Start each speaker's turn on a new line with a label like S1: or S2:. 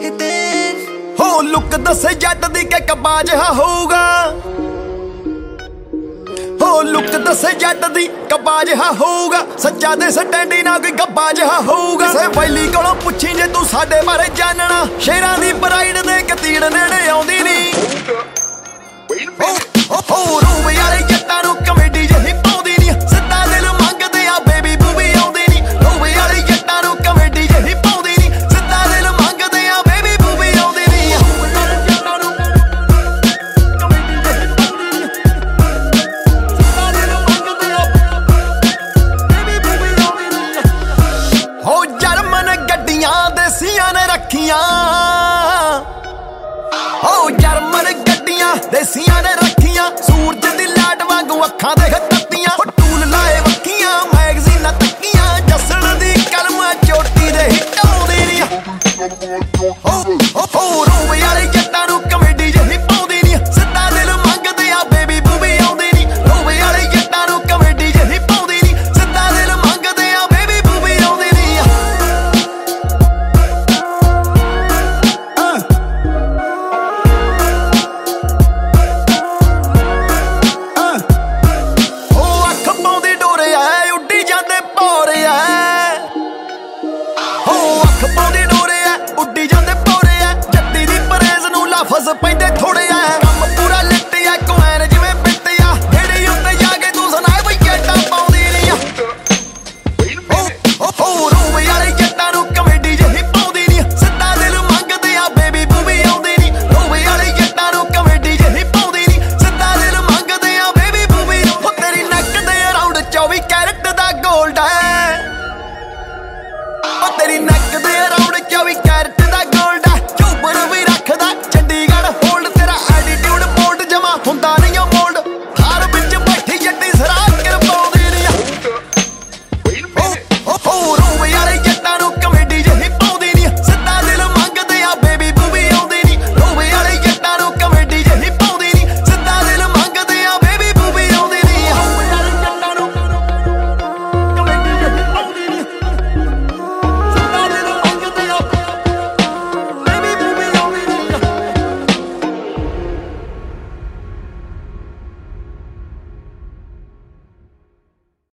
S1: ਹੋ ਲੁੱਕ ਦੱਸੇ ਜੱਟ ਦੀ ਕਿ ਕੱਬਾ ਜਿਹਾ ਹੋਊਗਾ। ਹੋ ਲੁੱਕ ਦੱਸੇ ਜੱਟ ਦੀ ਕੱਬਾ ਜਿਹਾ ਹੋਊਗਾ। ਸੱਚਾ ਦੇ ਸਟੈਂਡੀ ਨਾ ਕੋਈ ਗੱਬਾ ਜਿਹਾ ਹੋਊਗਾ। ਕਿਸੇ ਵੈਲੀ ਕੋਲੋਂ ਪੁੱਛੀ ਜੇ ਤੂੰ ਸਾਡੇ ਬਾਰੇ ਜਾਣਨਾ। ਸ਼ੇਰਾਂ ਦੀ ਪ੍ਰਾਈਡ ਦੇ ਕਤੀੜ ਨੇੜੇ ਆਉਂਦੀ ਨਹੀਂ। ਹੋ ਰੂਮ ਵਾਲੇ ਜੱਟਾਂ ਨੂੰ ਕਮੇਡੀ ਜਿਹੀ ਪਾਉਂਦੀ ਨਹੀਂ। ਸਿੱਧਾ ਦਿਲ ਮੰਗਦੇ ਆ ਬੇਬੀ ਬੂਬੀ ਆਉਂਦੀ ਨਹੀਂ। ਰੂਮ ਵਾਲੇ ਜੱਟਾਂ ਨੂੰ ਕਮੇਡੀ ਜਿਹੀ ਪਾਉਂਦੀ ਨਹੀਂ। ਸਿੱਧਾ ਦਿਲ ਮੰਗਦੇ ਆ ਬੇਬੀ ਬੂਬੀ ਆਉਂਦੀ ਨਹੀਂ। ਹੋ ਜਰਮਨ ਗੱਡੀਆਂ ਦੇਸੀਆਂ ਨੇ ਰੱਖੀਆਂ। ਹੋ ਜਰਮਨ ਗੱਡੀਆਂ ਦੇਸੀਆਂ ਨੇ ਰੱਖੀਆਂ। ਸੂਰਜ ਦੀ ਲਾਟ ਵਾਂਗੂ ਅੱਖਾਂ ਦੇਖ ਤੱਤੀਆਂ। ਟੂਲ ਲਾਏ ਵੱਖੀਆਂ ਮੈਗਜ਼ੀਨਾਂ ਤੱਕੀਆਂ। ਜੱਸਣ ਦੀ ਕਲਮ ਚੋਟੀ ਦੇ ਹਿੱਟ ਆਉਂਦੀ ਨਹੀਂ। ਹੋ ਰੂਮ ਵਾਲੇ ਜੱਟਾਂ ਨੂੰ ਕਮੇਡੀ ਜਿਹੀ ਪਾਉਂਦੀ ਨਹੀਂ। ਸਿੱਧਾ ਦਿਲ ਮੰਗਦੇ ਆ ਬੇਬੀ ਬੂਬੀ ਆਉਂਦੀ ਨਹੀਂ। ਰੂਮ ਵਾਲੇ ਜੱਟਾਂ ਨੂੰ ਕਮੇਡੀ ਜਿਹੀ ਪਾਉਂਦੀ ਨਹੀਂ। ਸਿੱਧਾ ਦਿਲ ਮੰਗਦੇ ਆ ਬੇਬੀ ਬੂਬੀ ਆਉਂਦੀ ਨਹੀਂ। ਪਾਉਂਦੇ ਡੋਰੇ ਐ ਉੱਡੀ ਜਾਂਦੇ ਭੋਰੇ ਐ। ਜੱਟੀ ਦੀ ਪਰੇਜ਼ ਨੂੰ ਲਫ਼ਜ਼ ਪੈਂਦੇ ਥੋੜੇ ਐ। ਕੰਮ ਪੂਰਾ ਲਿੱਟ ਐ ਕੁਐਨ ਜਿਵੇਂ ਪਿੱਟ ਆ। ਢੇੜੀ ਉੱਤੇ ਜਾ ਕੇ ਤੂੰ ਸੁਣਾਏ ਬਈ ਜੱਟਾਂ ਪਾਉਂਦੀ ਨਹੀਂ। ਹੋ ਰੂਮ ਵਾਲੇ ਜੱਟਾਂ ਨੂੰ ਕਮੇਡੀ ਜਿਹੀ ਪਾਉਂਦੀ ਨਹੀਂ। ਸਿੱਧਾ ਦਿਲ ਮੰਗਦੇ ਆ ਬੇਬੀ ਬੂਬੀ ਆਉਂਦੀ ਨਹੀਂ। ਰੂਮ ਵਾਲੇ ਜੱਟਾਂ ਨੂੰ ਕਮੇਡੀ ਜਿਹੀ ਪਾਉਂਦੀ ਨਹੀਂ। ਸਿੱਧਾ ਦਿਲ ਮੰਗਦੇ ਆ ਬੇਬੀ ਬੂਬੀ। ਹੋ ਤੇਰੀ ਨੱਕ ਦੇ ਅਰਾਊਂਡ 24 ਕੈਰਟ ਦਾ ਗੋਲਡ ਐ। ਤੇਰੀ ਨੱਕ ਦੇ ਅਰਾਊਂਡ 24 ਕੈਰਟ